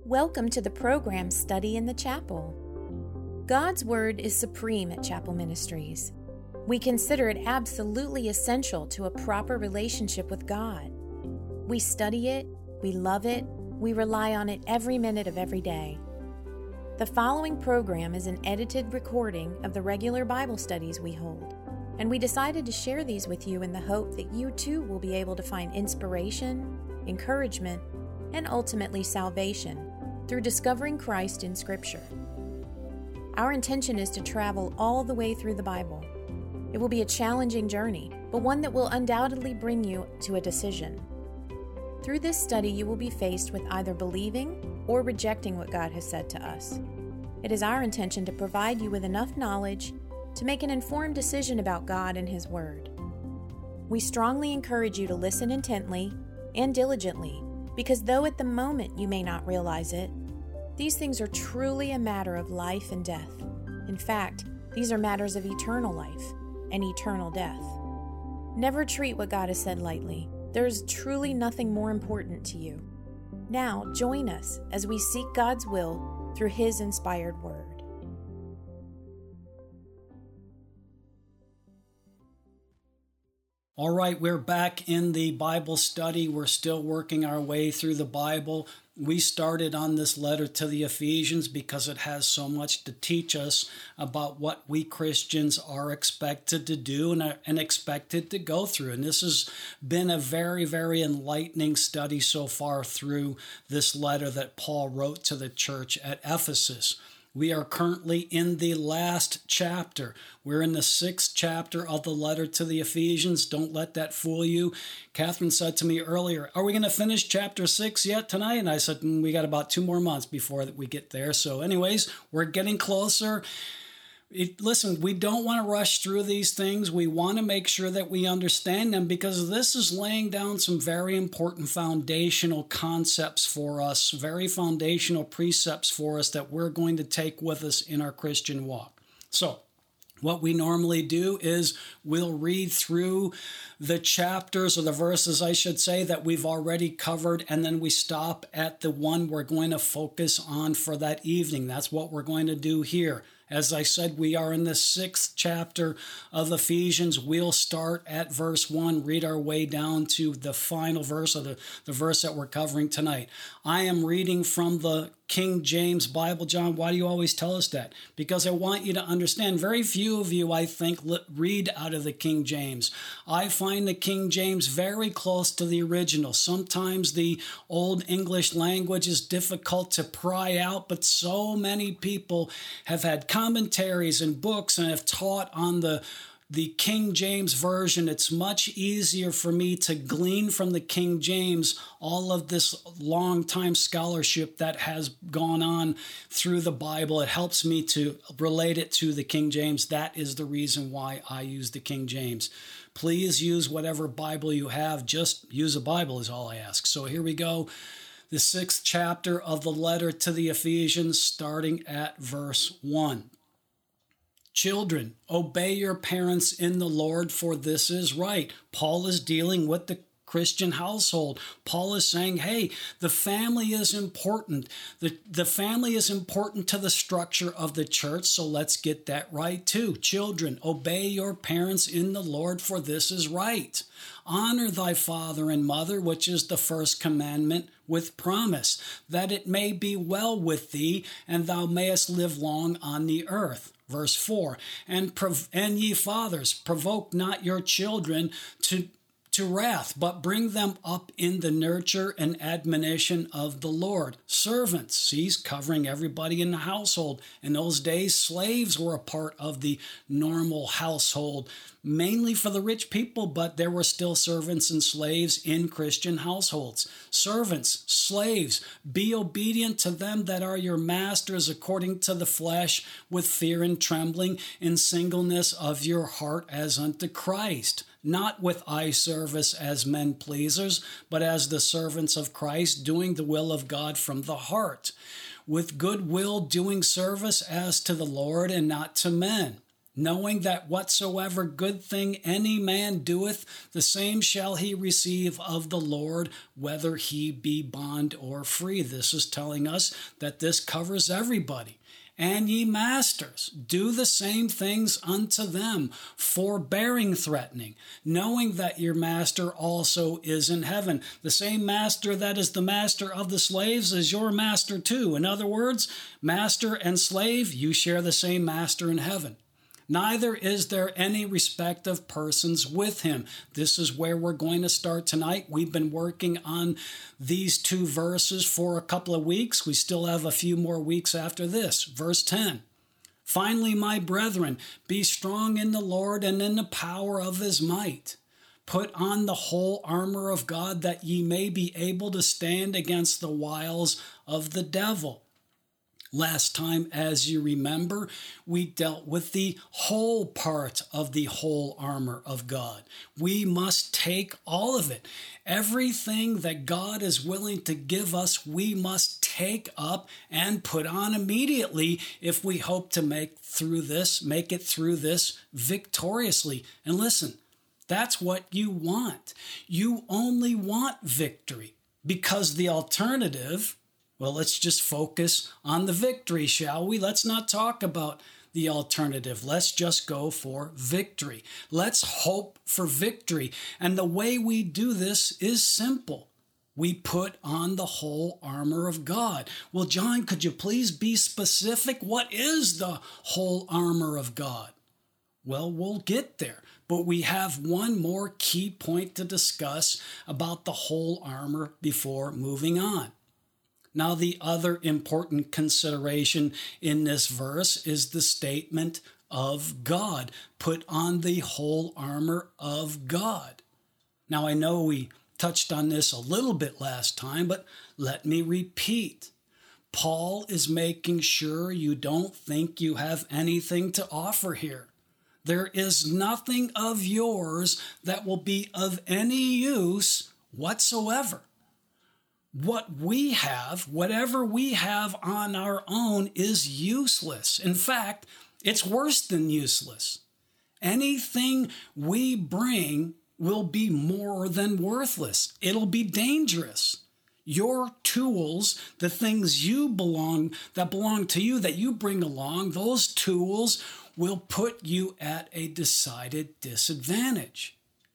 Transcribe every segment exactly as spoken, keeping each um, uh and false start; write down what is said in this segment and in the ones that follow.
Welcome to the program Study in the Chapel. God's Word is supreme at Chapel Ministries. We consider it absolutely essential to a proper relationship with God. We study it, we love it, we rely on it every minute of every day. The following program is an edited recording of the regular Bible studies we hold, and we decided to share these with you in the hope that you too will be able to find inspiration, encouragement, and ultimately salvation through discovering Christ in Scripture. Our intention is to travel all the way through the Bible. It will be a challenging journey, but one that will undoubtedly bring you to a decision. Through this study, you will be faced with either believing or rejecting what God has said to us. It is our intention to provide you with enough knowledge to make an informed decision about God and His Word. We strongly encourage you to listen intently and diligently, because though at the moment you may not realize it, these things are truly a matter of life and death. In fact, these are matters of eternal life and eternal death. Never treat what God has said lightly. There is truly nothing more important to you. Now, join us as we seek God's will through His inspired Word. All right, we're back in the Bible study. We're still working our way through the Bible. We started on this letter to the Ephesians because it has so much to teach us about what we Christians are expected to do and, and expected to go through. And this has been a very, very enlightening study so far through this letter that Paul wrote to the church at Ephesus. We are currently in the last chapter. We're in the sixth chapter of the letter to the Ephesians. Don't let that fool you. Catherine said to me earlier, are we going to finish chapter six yet tonight? And I said, mm, we got about two more months before we get there. So anyways, we're getting closer. It, listen, we don't want to rush through these things. We want to make sure that we understand them because this is laying down some very important foundational concepts for us, very foundational precepts for us that we're going to take with us in our Christian walk. So, what we normally do is we'll read through the chapters or the verses, I should say, that we've already covered, and then we stop at the one we're going to focus on for that evening. That's what we're going to do here. As I said, we are in the sixth chapter of Ephesians. We'll start at verse one, read our way down to the final verse of the, the verse that we're covering tonight. I am reading from the King James Bible. John, why do you always tell us that? Because I want you to understand, very few of you, I think, read out of the King James. I find the King James very close to the original. Sometimes the Old English language is difficult to pry out, but so many people have had commentaries and books and have taught on the The King James Version. It's much easier for me to glean from the King James all of this long time scholarship that has gone on through the Bible. It helps me to relate it to the King James. That is the reason why I use the King James. Please use whatever Bible you have. Just use a Bible is all I ask. So here we go. The sixth chapter of the letter to the Ephesians, starting at verse one. Children, obey your parents in the Lord, for this is right. Paul is dealing with the Christian household. Paul is saying, hey, the family is important. The, the family is important to the structure of the church, so let's get that right too. Children, obey your parents in the Lord, for this is right. Honor thy father and mother, which is the first commandment, with promise, that it may be well with thee, and thou mayest live long on the earth. Verse four, and, prov- and ye fathers, provoke not your children to to wrath, but bring them up in the nurture and admonition of the Lord. Servants, he's covering everybody in the household. In those days, slaves were a part of the normal household, mainly for the rich people, but there were still servants and slaves in Christian households. Servants, slaves, be obedient to them that are your masters according to the flesh, with fear and trembling, in singleness of your heart as unto Christ. Not with eye service as men pleasers, but as the servants of Christ, doing the will of God from the heart, with good will doing service as to the Lord and not to men, knowing that whatsoever good thing any man doeth, the same shall he receive of the Lord, whether he be bond or free. This is telling us that this covers everybody. And ye masters, do the same things unto them, forbearing threatening, knowing that your master also is in heaven. The same master that is the master of the slaves is your master too. In other words, master and slave, you share the same master in heaven. Neither is there any respect of persons with him. This is where we're going to start tonight. We've been working on these two verses for a couple of weeks. We still have a few more weeks after this. Verse ten. Finally, my brethren, be strong in the Lord and in the power of his might. Put on the whole armor of God, that ye may be able to stand against the wiles of the devil. Last time, as you remember, we dealt with the whole part of the whole armor of God. We must take all of it. Everything that God is willing to give us, we must take up and put on immediately if we hope to make through this, make it through this victoriously. And listen, that's what you want. You only want victory, because the alternative, well, let's just focus on the victory, shall we? Let's not talk about the alternative. Let's just go for victory. Let's hope for victory. And the way we do this is simple. We put on the whole armor of God. Well, John, could you please be specific? What is the whole armor of God? Well, we'll get there. But we have one more key point to discuss about the whole armor before moving on. Now, the other important consideration in this verse is the statement of God. Put on the whole armor of God. Now, I know we touched on this a little bit last time, but let me repeat. Paul is making sure you don't think you have anything to offer here. There is nothing of yours that will be of any use whatsoever. What we have, whatever we have on our own, is useless. In fact, it's worse than useless. Anything we bring will be more than worthless. It'll be dangerous. Your tools, the things you belong, that belong to you, that you bring along, those tools will put you at a decided disadvantage.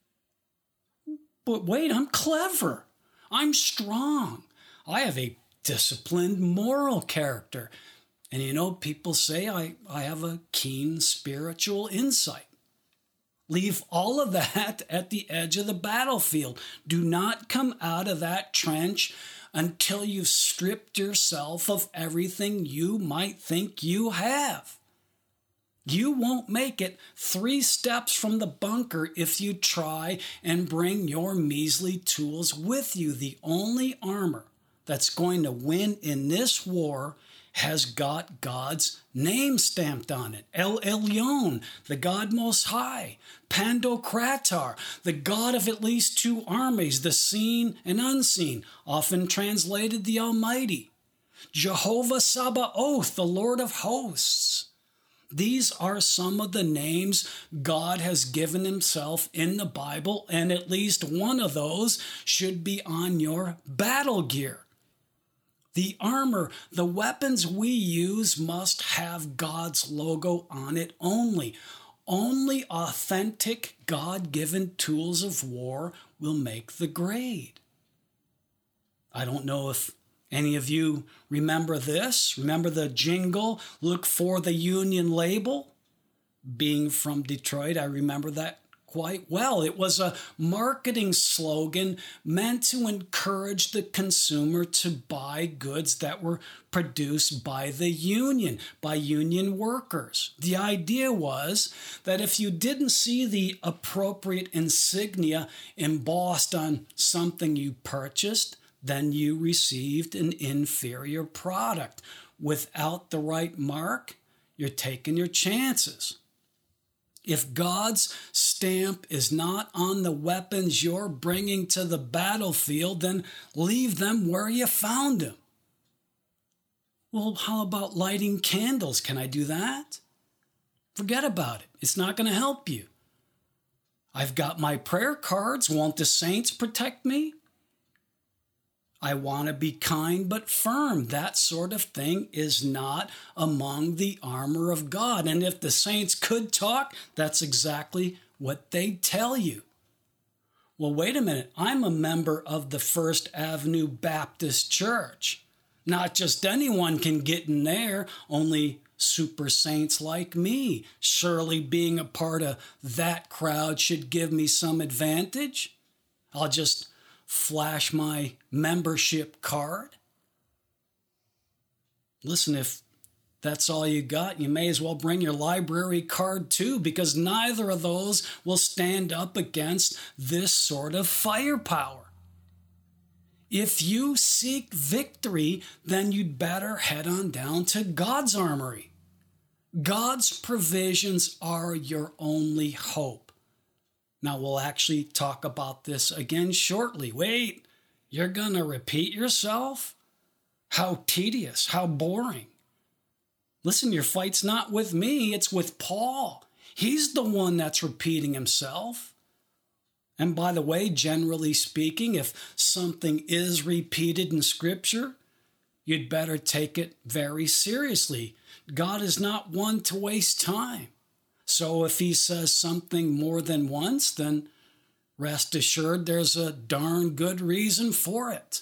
But wait, I'm clever. I'm strong. I have a disciplined moral character. And you know, people say I, I have a keen spiritual insight. Leave all of that at the edge of the battlefield. Do not come out of that trench until you've stripped yourself of everything you might think you have. You won't make it three steps from the bunker if you try and bring your measly tools with you. The only armor that's going to win in this war has got God's name stamped on it. El Elyon, the God Most High. Pandokrator, the God of at least two armies, the seen and unseen, often translated the Almighty. Jehovah Sabaoth, the Lord of hosts. These are some of the names God has given himself in the Bible, and at least one of those should be on your battle gear. The armor, the weapons we use must have God's logo on it only. Only authentic God-given tools of war will make the grade. I don't know if any of you remember this? Remember the jingle, look for the Union label? Being from Detroit, I remember that quite well. It was a marketing slogan meant to encourage the consumer to buy goods that were produced by the union, by union workers. The idea was that if you didn't see the appropriate insignia embossed on something you purchased, then you received an inferior product. Without the right mark, you're taking your chances. If God's stamp is not on the weapons you're bringing to the battlefield, then leave them where you found them. Well, how about lighting candles? Can I do that? Forget about it. It's not going to help you. I've got my prayer cards. Won't the saints protect me? I want to be kind but firm. That sort of thing is not among the armor of God. And if the saints could talk, that's exactly what they'd tell you. Well, wait a minute. I'm a member of the First Avenue Baptist Church. Not just anyone can get in there, only super saints like me. Surely being a part of that crowd should give me some advantage. I'll just flash my membership card. Listen, if that's all you got, you may as well bring your library card too, because neither of those will stand up against this sort of firepower. If you seek victory, then you'd better head on down to God's armory. God's provisions are your only hope. Now, we'll actually talk about this again shortly. Wait, you're going to repeat yourself? How tedious, how boring. Listen, your fight's not with me, it's with Paul. He's the one that's repeating himself. And by the way, generally speaking, if something is repeated in Scripture, you'd better take it very seriously. God is not one to waste time. So if he says something more than once, then rest assured there's a darn good reason for it.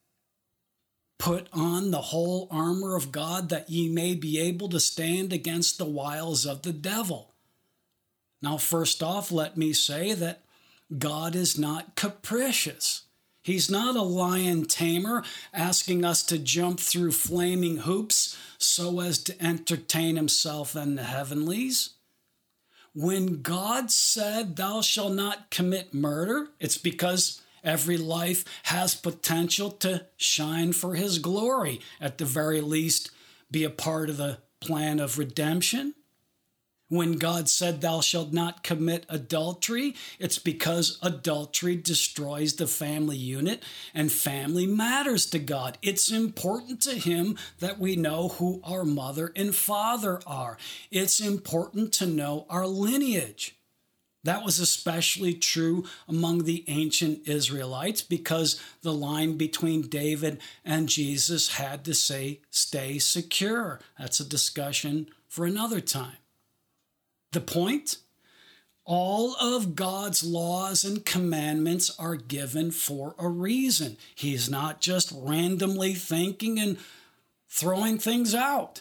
Put on the whole armor of God that ye may be able to stand against the wiles of the devil. Now, first off, let me say that God is not capricious. He's not a lion tamer asking us to jump through flaming hoops so as to entertain himself in the heavenlies. When God said, thou shalt not commit murder, it's because every life has potential to shine for his glory, at the very least, be a part of the plan of redemption. When God said, thou shalt not commit adultery, it's because adultery destroys the family unit and family matters to God. It's important to him that we know who our mother and father are. It's important to know our lineage. That was especially true among the ancient Israelites because the line between David and Jesus had to say, stay secure. That's a discussion for another time. The point? All of God's laws and commandments are given for a reason. He's not just randomly thinking and throwing things out.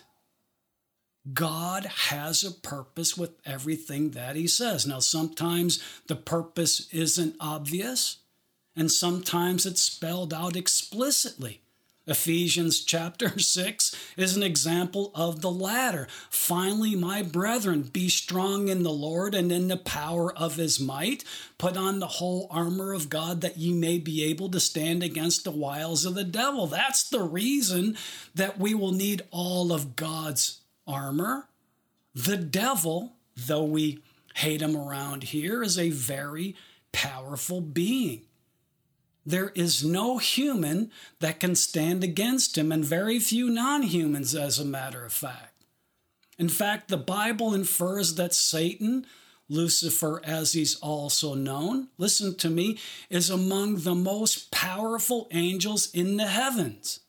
God has a purpose with everything that he says. Now, sometimes the purpose isn't obvious, and sometimes it's spelled out explicitly. Ephesians chapter six is an example of the latter. Finally, my brethren, be strong in the Lord and in the power of his might. Put on the whole armor of God that ye may be able to stand against the wiles of the devil. That's the reason that we will need all of God's armor. The devil, though we hate him around here, is a very powerful being. There is no human that can stand against him, and very few non-humans, as a matter of fact. In fact, the Bible infers that Satan, Lucifer as he's also known, listen to me, is among the most powerful angels in the heavens.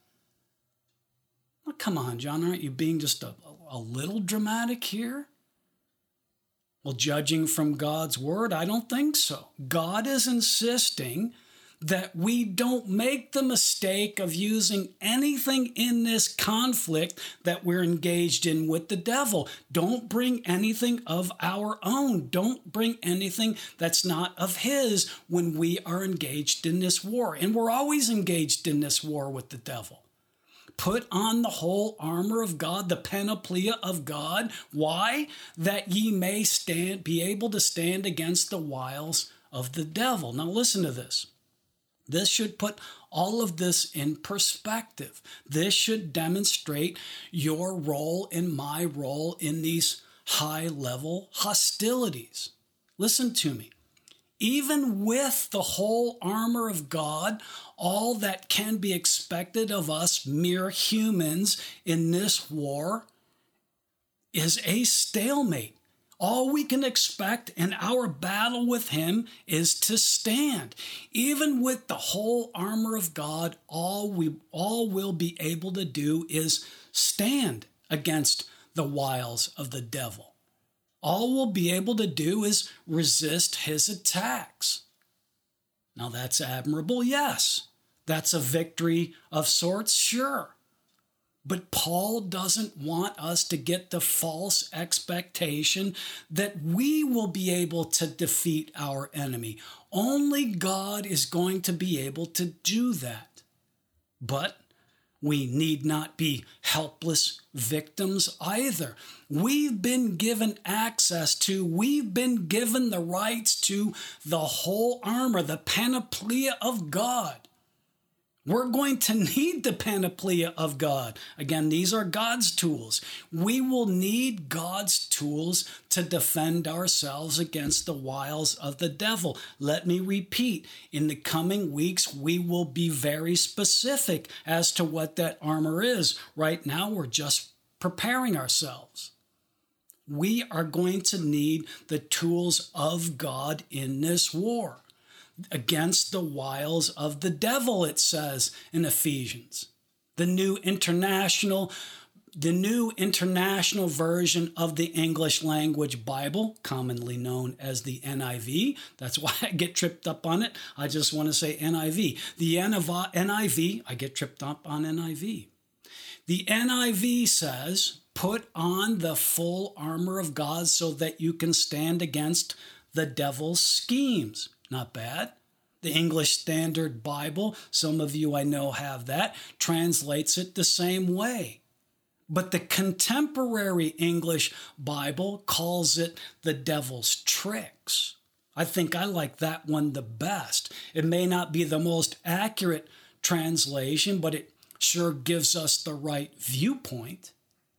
Well, come on, John, aren't you being just a, a little dramatic here? Well, judging from God's word, I don't think so. God is insisting that we don't make the mistake of using anything in this conflict that we're engaged in with the devil. Don't bring anything of our own. Don't bring anything that's not of his when we are engaged in this war. And we're always engaged in this war with the devil. Put on the whole armor of God, the panoplia of God. Why? That ye may stand, be able to stand against the wiles of the devil. Now listen to this. This should put all of this in perspective. This should demonstrate your role and my role in these high-level hostilities. Listen to me. Even with the whole armor of God, all that can be expected of us mere humans in this war is a stalemate. All we can expect in our battle with him is to stand. Even with the whole armor of God, all we all we'll be able to do is stand against the wiles of the devil. All we'll be able to do is resist his attacks. Now that's admirable, yes. That's a victory of sorts, sure. But Paul doesn't want us to get the false expectation that we will be able to defeat our enemy. Only God is going to be able to do that. But we need not be helpless victims either. We've been given access to, we've been given the rights to the whole armor, the panoplia of God. We're going to need the panoplia of God. Again, these are God's tools. We will need God's tools to defend ourselves against the wiles of the devil. Let me repeat, in the coming weeks, we will be very specific as to what that armor is. Right now, we're just preparing ourselves. We are going to need the tools of God in this war against the wiles of the devil, it says in Ephesians. The new international, the new international version of the English language Bible, commonly known as the N I V. That's why I get tripped up on it. I just want to say N I V. The N I V, I get tripped up on N I V. The N I V says, put on the full armor of God so that you can stand against the devil's schemes. Not bad. The English Standard Bible, some of you I know have that, translates it the same way. But the contemporary English Bible calls it the devil's tricks. I think I like that one the best. It may not be the most accurate translation, but it sure gives us the right viewpoint.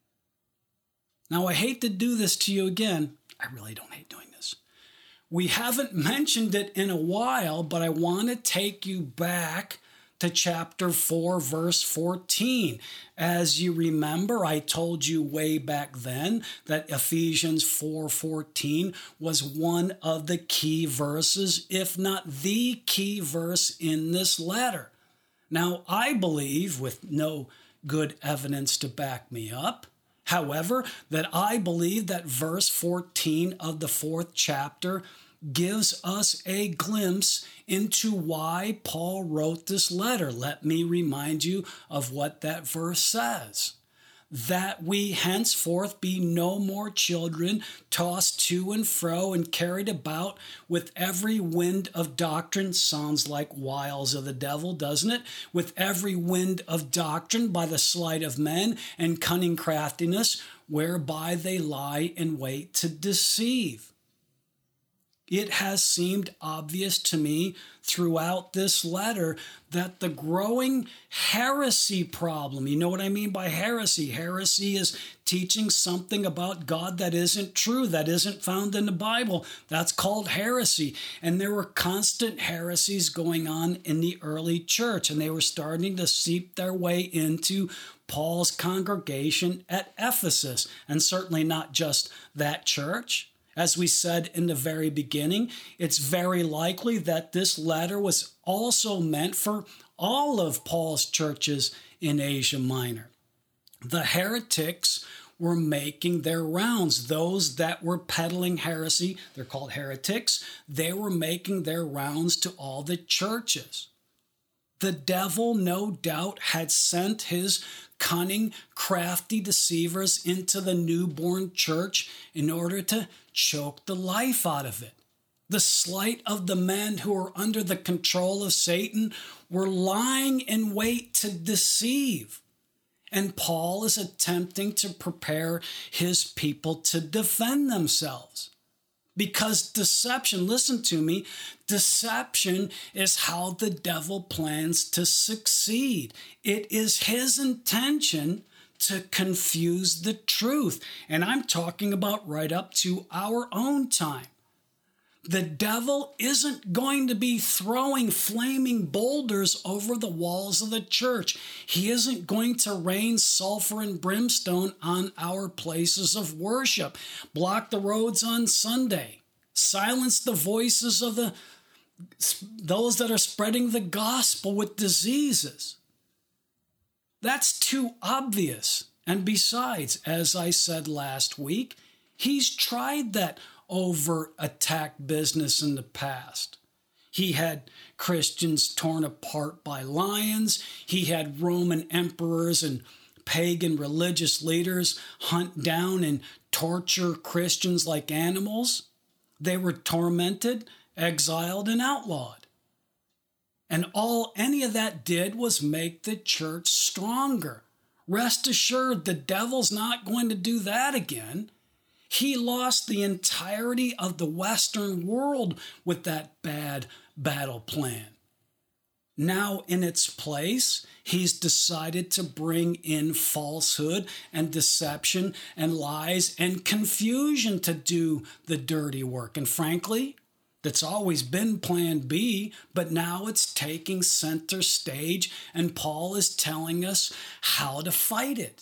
Now, I hate to do this to you again. I really don't hate doing this. We haven't mentioned it in a while, but I want to take you back to chapter four, verse fourteen. As you remember, I told you way back then that Ephesians four fourteen was one of the key verses, if not the key verse in this letter. Now, I believe, with no good evidence to back me up, however, that I believe that verse fourteen of the fourth chapter gives us a glimpse into why Paul wrote this letter. Let me remind you of what that verse says. That we henceforth be no more children, tossed to and fro and carried about with every wind of doctrine. Sounds like wiles of the devil, doesn't it? With every wind of doctrine by the sleight of men and cunning craftiness, whereby they lie in wait to deceive. It has seemed obvious to me throughout this letter that the growing heresy problem, you know what I mean by heresy? Heresy is teaching something about God that isn't true, that isn't found in the Bible. That's called heresy. And there were constant heresies going on in the early church, and they were starting to seep their way into Paul's congregation at Ephesus, and certainly not just that church. As we said in the very beginning, it's very likely that this letter was also meant for all of Paul's churches in Asia Minor. The heretics were making their rounds. Those that were peddling heresy, they're called heretics, they were making their rounds to all the churches. The devil, no doubt, had sent his cunning, crafty deceivers into the newborn church in order to choke the life out of it. The sleight of the men who were under the control of Satan were lying in wait to deceive. And Paul is attempting to prepare his people to defend themselves. Because deception, listen to me, deception is how the devil plans to succeed. It is his intention to confuse the truth. And I'm talking about right up to our own time. The devil isn't going to be throwing flaming boulders over the walls of the church. He isn't going to rain sulfur and brimstone on our places of worship, block the roads on Sunday, silence the voices of the those that are spreading the gospel with diseases. That's too obvious. And besides, as I said last week, he's tried that over attack business in the past. He had Christians torn apart by lions. He had Roman emperors and pagan religious leaders hunt down and torture Christians like animals. They were tormented, exiled, and outlawed. And all any of that did was make the church stronger. Rest assured, the devil's not going to do that again. He lost the entirety of the Western world with that bad battle plan. Now, in its place, he's decided to bring in falsehood and deception and lies and confusion to do the dirty work. And frankly, that's always been plan B, but now it's taking center stage, and Paul is telling us how to fight it.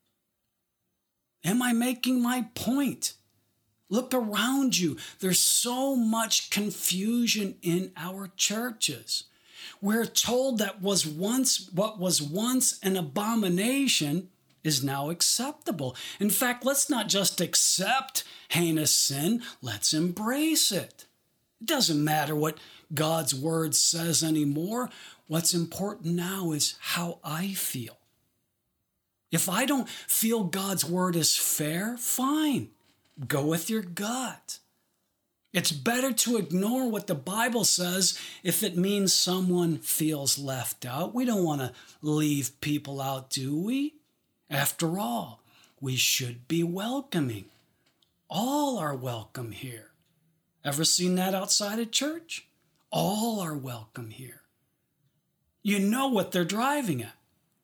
Am I making my point? Look around you. There's so much confusion in our churches. We're told that was once what was once an abomination is now acceptable. In fact, let's not just accept heinous sin, let's embrace it. It doesn't matter what God's word says anymore. What's important now is how I feel. If I don't feel God's word is fair, fine. Go with your gut. It's better to ignore what the Bible says if it means someone feels left out. We don't want to leave people out, do we? After all, we should be welcoming. All are welcome here. Ever seen that outside of church? All are welcome here. You know what they're driving at.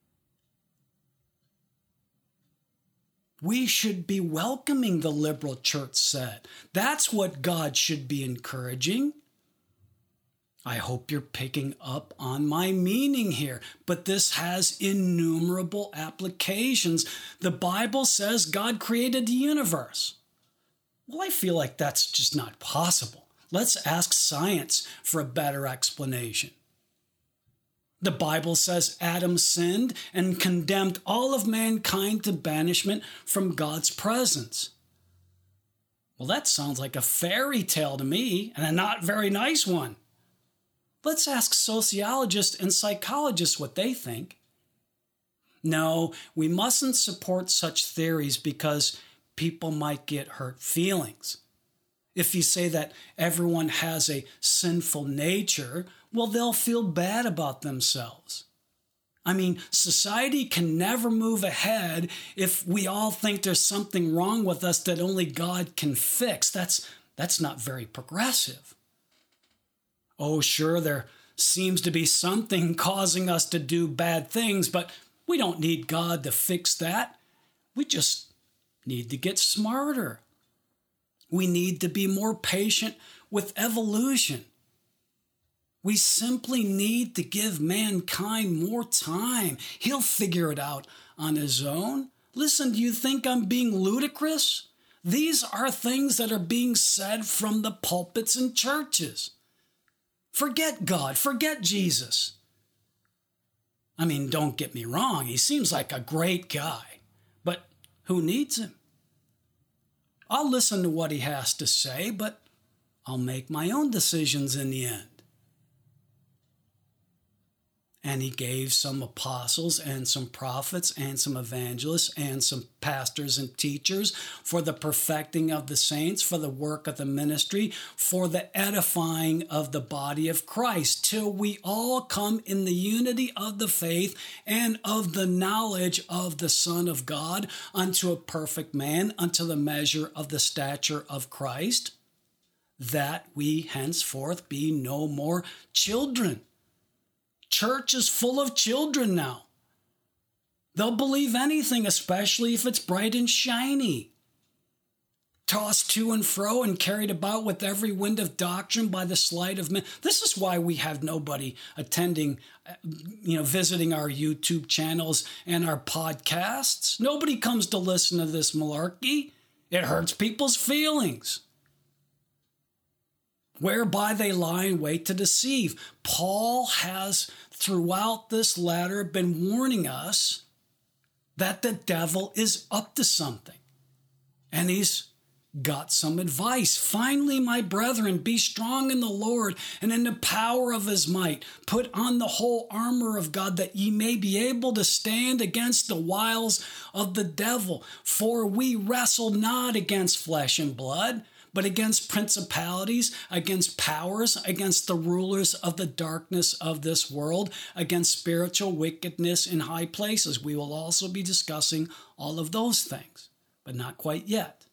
We should be welcoming, the liberal church said. That's what God should be encouraging. I hope you're picking up on my meaning here, but this has innumerable applications. The Bible says God created the universe. Well, I feel like that's just not possible. Let's ask science for a better explanation. The Bible says Adam sinned and condemned all of mankind to banishment from God's presence. Well, that sounds like a fairy tale to me, and a not very nice one. Let's ask sociologists and psychologists what they think. No, we mustn't support such theories because people might get hurt feelings. If you say that everyone has a sinful nature, well, they'll feel bad about themselves. I mean, society can never move ahead if we all think there's something wrong with us that only God can fix. That's, that's not very progressive. Oh, sure, there seems to be something causing us to do bad things, but we don't need God to fix that. We just need to get smarter. We need to be more patient with evolution. We simply need to give mankind more time. He'll figure it out on his own. Listen, do you think I'm being ludicrous? These are things that are being said from the pulpits and churches. Forget God, forget Jesus. I mean, don't get me wrong, he seems like a great guy, but who needs him? I'll listen to what he has to say, but I'll make my own decisions in the end. And he gave some apostles and some prophets and some evangelists and some pastors and teachers for the perfecting of the saints, for the work of the ministry, for the edifying of the body of Christ, till we all come in the unity of the faith and of the knowledge of the Son of God unto a perfect man, unto the measure of the stature of Christ, that we henceforth be no more children. Church is full of children now. They'll believe anything, especially if it's bright and shiny. tossed to and fro and carried about with every wind of doctrine by the sleight of men. This is why we have nobody attending, you know, visiting our YouTube channels and our podcasts. Nobody comes to listen to this malarkey. It hurts people's feelings. Whereby they lie in wait to deceive. Paul has, throughout this letter, been warning us that the devil is up to something. And he's got some advice. Finally, my brethren, be strong in the Lord and in the power of his might. Put on the whole armor of God, that ye may be able to stand against the wiles of the devil. For we wrestle not against flesh and blood, but against principalities, against powers, against the rulers of the darkness of this world, against spiritual wickedness in high places. We will also be discussing all of those things, but not quite yet.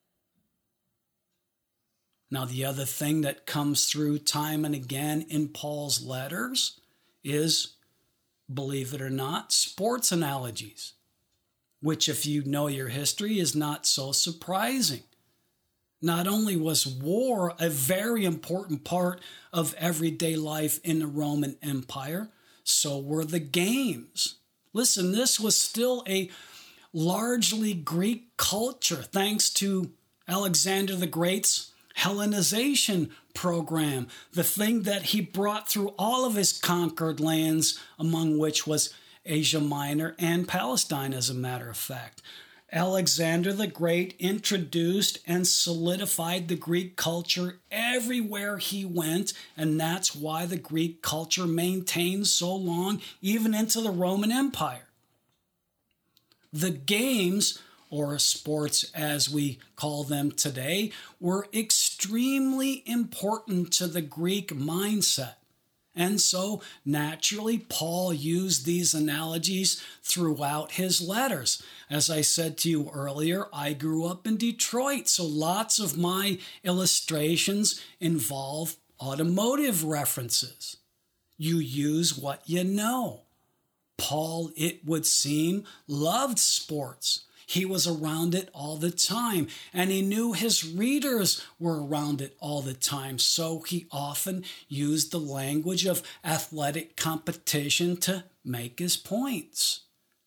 Now, the other thing that comes through time and again in Paul's letters is, believe it or not, sports analogies, which, if you know your history, is not so surprising. Not only was war a very important part of everyday life in the Roman Empire, so were the games. Listen, this was still a largely Greek culture, thanks to Alexander the Great's Hellenization program, the thing that he brought through all of his conquered lands, among which was Asia Minor and Palestine, as a matter of fact. Alexander the Great introduced and solidified the Greek culture everywhere he went, and that's why the Greek culture maintained so long, even into the Roman Empire. The games, or sports as we call them today, were extremely important to the Greek mindset. And so, naturally, Paul used these analogies throughout his letters. As I said to you earlier, I grew up in Detroit, so lots of my illustrations involve automotive references. You use what you know. Paul, it would seem, loved sports. He was around it all the time, and he knew his readers were around it all the time, so he often used the language of athletic competition to make his points.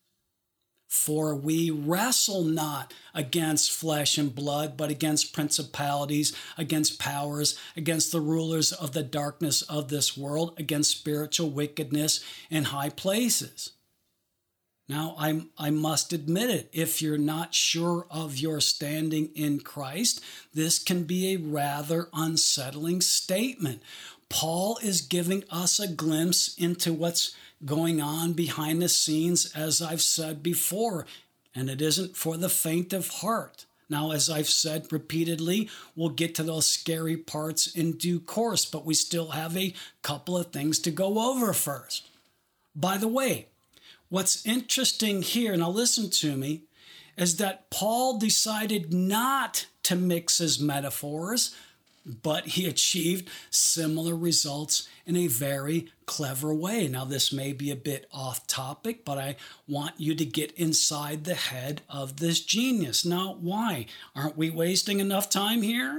For we wrestle not against flesh and blood, but against principalities, against powers, against the rulers of the darkness of this world, against spiritual wickedness in high places. Now, I, I must admit it, if you're not sure of your standing in Christ, this can be a rather unsettling statement. Paul is giving us a glimpse into what's going on behind the scenes, as I've said before, and it isn't for the faint of heart. Now, as I've said repeatedly, we'll get to those scary parts in due course, but we still have a couple of things to go over first. By the way, what's interesting here, now listen to me, is that Paul decided not to mix his metaphors, but he achieved similar results in a very clever way. Now, this may be a bit off topic, but I want you to get inside the head of this genius. Now, why? Aren't we wasting enough time here?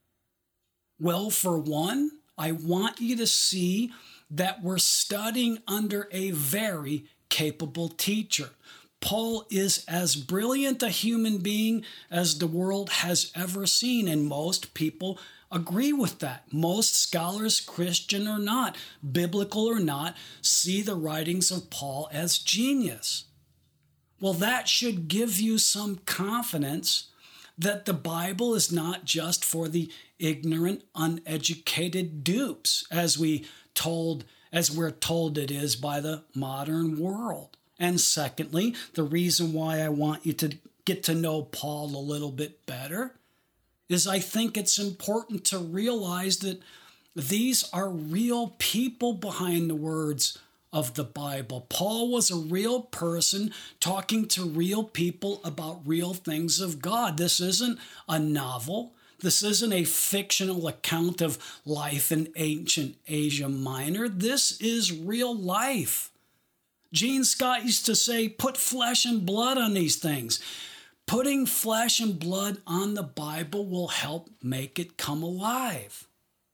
Well, for one, I want you to see that we're studying under a very capable teacher. Paul is as brilliant a human being as the world has ever seen, and most people agree with that. Most scholars, Christian or not, biblical or not, see the writings of Paul as genius. Well, that should give you some confidence that the Bible is not just for the ignorant, uneducated dupes, as we told as we're told it is by the modern world. And secondly, the reason why I want you to get to know Paul a little bit better is I think it's important to realize that these are real people behind the words of the Bible. Paul was a real person talking to real people about real things of God. This isn't a novel. This isn't a fictional account of life in ancient Asia Minor. This is real life. Gene Scott used to say, put flesh and blood on these things. Putting flesh and blood on the Bible will help make it come alive.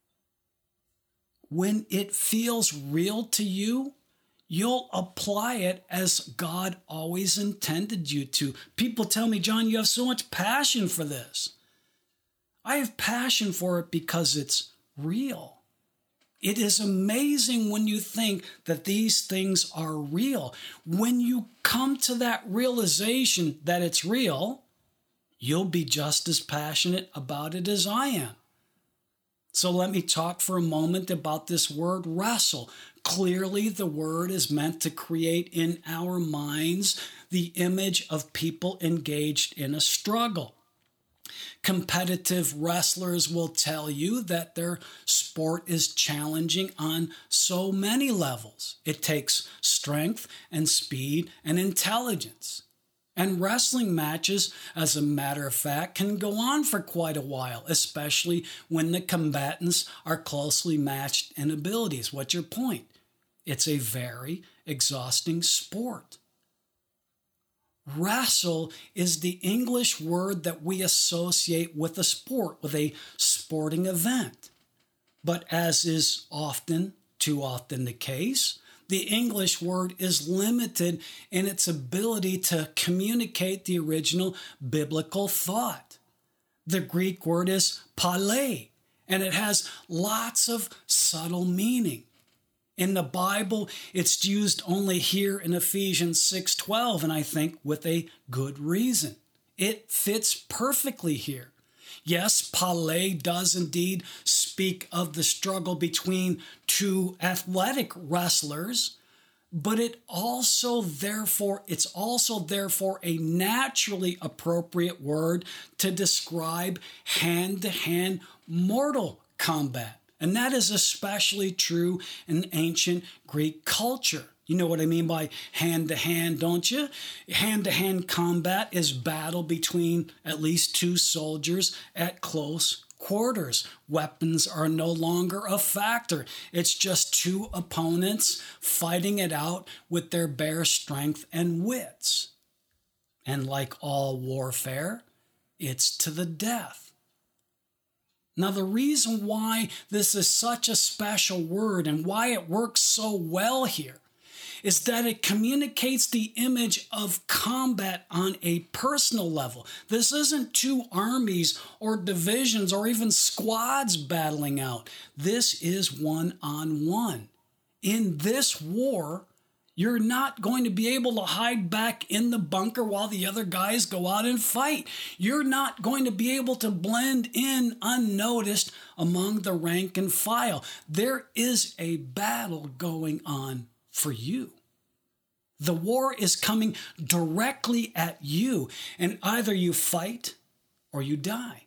When it feels real to you, you'll apply it as God always intended you to. People tell me, John, you have so much passion for this. I have passion for it because it's real. It is amazing when you think that these things are real. When you come to that realization that it's real, you'll be just as passionate about it as I am. So let me talk for a moment about this word wrestle. Clearly, the word is meant to create in our minds the image of people engaged in a struggle. Competitive wrestlers will tell you that their sport is challenging on so many levels. It takes strength and speed and intelligence. And wrestling matches, as a matter of fact, can go on for quite a while, especially when the combatants are closely matched in abilities. What's your point? It's a very exhausting sport. Wrestle is the English word that we associate with a sport, with a sporting event. But as is often, too often the case, the English word is limited in its ability to communicate the original biblical thought. The Greek word is pale, and it has lots of subtle meaning. In the Bible, it's used only here in Ephesians six twelve, and I think with a good reason. It fits perfectly here. Yes, pale does indeed speak of the struggle between two athletic wrestlers, but it also therefore it's also therefore a naturally appropriate word to describe hand-to-hand mortal combat. And that is especially true in ancient Greek culture. You know what I mean by hand-to-hand, don't you? Hand-to-hand combat is battle between at least two soldiers at close quarters. Weapons are no longer a factor. It's just two opponents fighting it out with their bare strength and wits. And like all warfare, it's to the death. Now, the reason why this is such a special word and why it works so well here is that it communicates the image of combat on a personal level. This isn't two armies or divisions or even squads battling out. This is one-on-one. In this war, you're not going to be able to hide back in the bunker while the other guys go out and fight. You're not going to be able to blend in unnoticed among the rank and file. There is a battle going on for you. The war is coming directly at you, and either you fight or you die.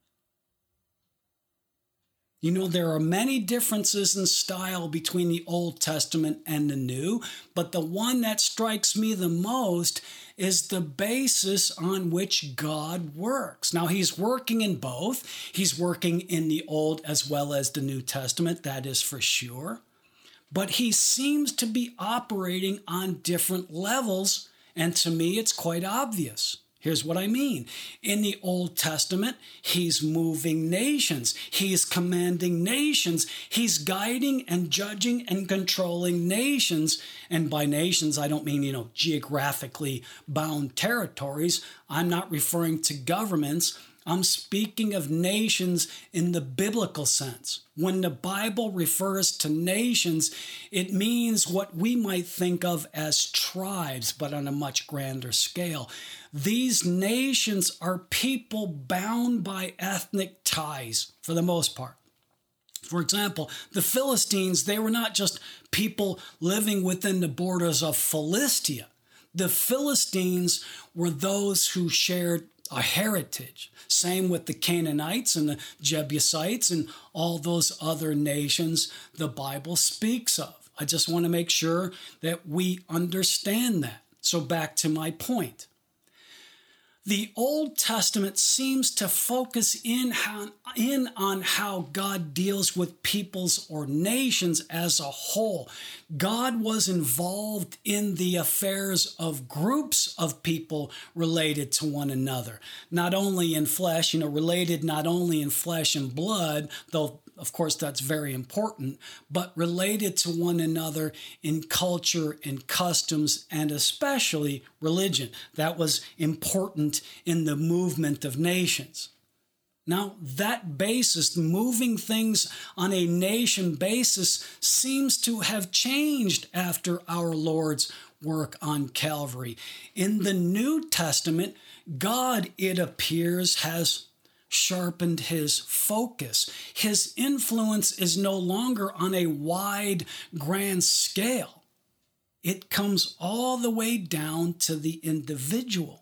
You know, there are many differences in style between the Old Testament and the New, but the one that strikes me the most is the basis on which God works. Now, he's working in both. He's working in the Old as well as the New Testament, that is for sure. But he seems to be operating on different levels, and to me, it's quite obvious. Here's what I mean. In the Old Testament, he's moving nations. He's commanding nations. He's guiding and judging and controlling nations. And by nations, I don't mean, you know, geographically bound territories. I'm not referring to governments. I'm speaking of nations in the biblical sense. When the Bible refers to nations, it means what we might think of as tribes, but on a much grander scale. These nations are people bound by ethnic ties, for the most part. For example, the Philistines, they were not just people living within the borders of Philistia. The Philistines were those who shared a heritage. Same with the Canaanites and the Jebusites and all those other nations the Bible speaks of. I just want to make sure that we understand that. So back to my point. The Old Testament seems to focus in on, in on how God deals with peoples or nations as a whole. God was involved in the affairs of groups of people related to one another, not only in flesh, you know, related not only in flesh and blood, though of course that's very important, but related to one another in culture and customs and especially religion. That was important in the movement of nations. Now, that basis, moving things on a nation basis, seems to have changed after our Lord's work on Calvary. In the New Testament, God, it appears, has sharpened his focus. His influence is no longer on a wide, grand scale. It comes all the way down to the individual.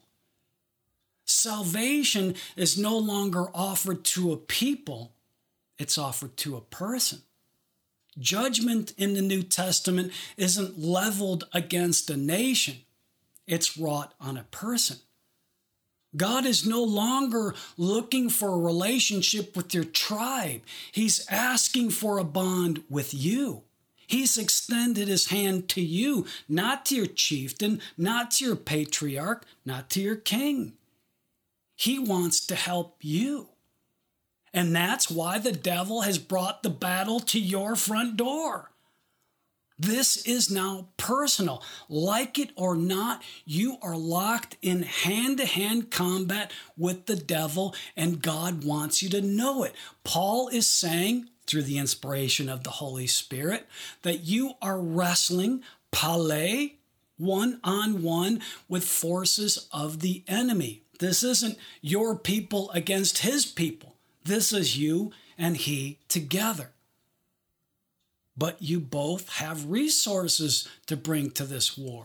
Salvation is no longer offered to a people, it's offered to a person. Judgment in the New Testament isn't leveled against a nation, it's wrought on a person. God is no longer looking for a relationship with your tribe. He's asking for a bond with you. He's extended his hand to you, not to your chieftain, not to your patriarch, not to your king. He wants to help you. And that's why the devil has brought the battle to your front door. This is now personal. Like it or not, you are locked in hand-to-hand combat with the devil, and God wants you to know it. Paul is saying, through the inspiration of the Holy Spirit, that you are wrestling, pale, one-on-one with forces of the enemy. This isn't your people against his people. This is you and he together. But you both have resources to bring to this war.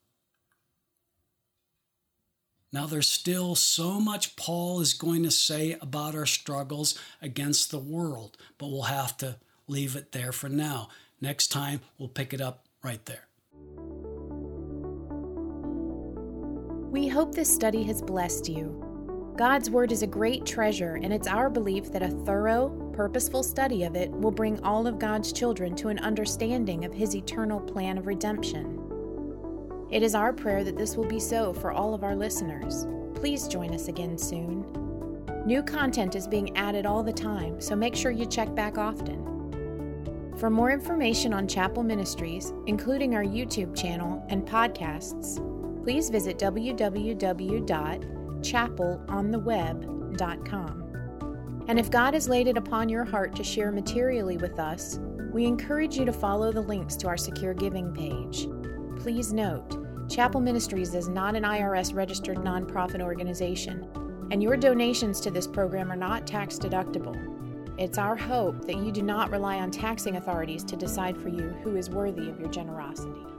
Now, there's still so much Paul is going to say about our struggles against the world, but we'll have to leave it there for now. Next time, we'll pick it up right there. We hope this study has blessed you. God's Word is a great treasure, and it's our belief that a thorough, purposeful study of it will bring all of God's children to an understanding of His eternal plan of redemption. It is our prayer that this will be so for all of our listeners. Please join us again soon. New content is being added all the time, so make sure you check back often. For more information on Chapel Ministries, including our YouTube channel and podcasts, please visit w w w dot chapel on the web dot com. And if God has laid it upon your heart to share materially with us, we encourage you to follow the links to our secure giving page. Please note, Chapel Ministries is not an I R S-registered nonprofit organization, and your donations to this program are not tax deductible. It's our hope that you do not rely on taxing authorities to decide for you who is worthy of your generosity.